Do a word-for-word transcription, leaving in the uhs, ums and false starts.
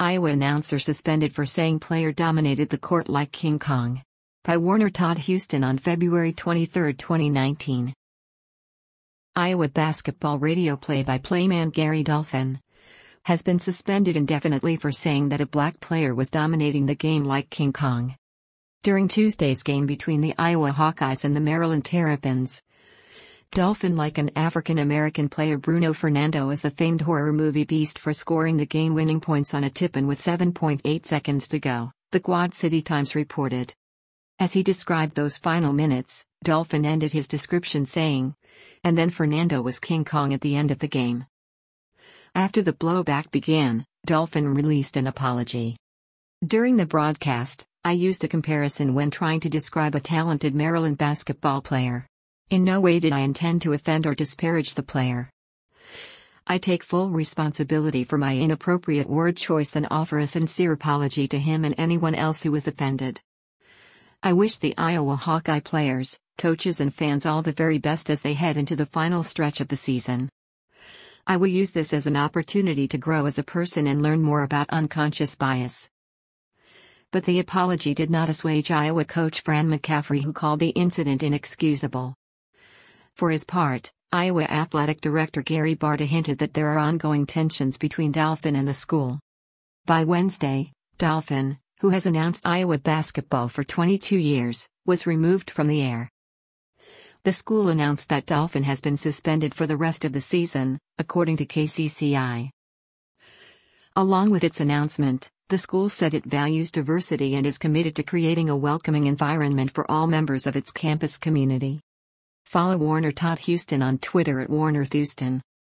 Iowa announcer suspended for saying player dominated the court like King Kong. By Warner Todd Houston on February twenty-third, twenty nineteen. Iowa basketball radio play-by-play man Gary Dolphin has been suspended indefinitely for saying that a black player was dominating the game like King Kong. During Tuesday's game between the Iowa Hawkeyes and the Maryland Terrapins, Dolphin likened African-American player Bruno Fernando as the famed horror movie beast for scoring the game-winning points on a tip-in with seven point eight seconds to go, the Quad City Times reported. As he described those final minutes, Dolphin ended his description saying, "And then Fernando was King Kong at the end of the game." After the blowback began, Dolphin released an apology. During the broadcast, I used a comparison when trying to describe a talented Maryland basketball player. In no way did I intend to offend or disparage the player. I take full responsibility for my inappropriate word choice and offer a sincere apology to him and anyone else who was offended. I wish the Iowa Hawkeye players, coaches and fans all the very best as they head into the final stretch of the season. I will use this as an opportunity to grow as a person and learn more about unconscious bias. But the apology did not assuage Iowa coach Fran McCaffery, who called the incident inexcusable. For his part, Iowa Athletic Director Gary Barta hinted that there are ongoing tensions between Dolphin and the school. By Wednesday, Dolphin, who has announced Iowa basketball for twenty-two years, was removed from the air. The school announced that Dolphin has been suspended for the rest of the season, according to K C C I. Along with its announcement, the school said it values diversity and is committed to creating a welcoming environment for all members of its campus community. Follow Warner Todd Houston on Twitter at Warner Houston.